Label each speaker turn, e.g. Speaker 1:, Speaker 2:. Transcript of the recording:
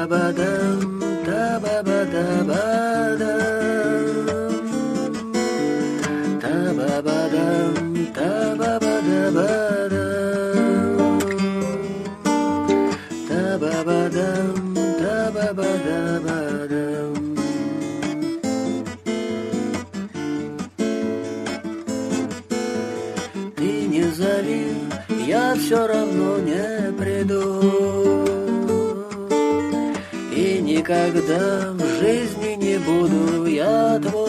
Speaker 1: Та-ба-ба-дам, та-ба-ба-да-ба-дам. Та-ба-ба-дам, та-ба-ба-да-ба-дам. Та-ба-ба-дам, та-ба-ба-да-ба-дам. Ты не зови, я все равно не приду. И никогда в жизни не буду я твой.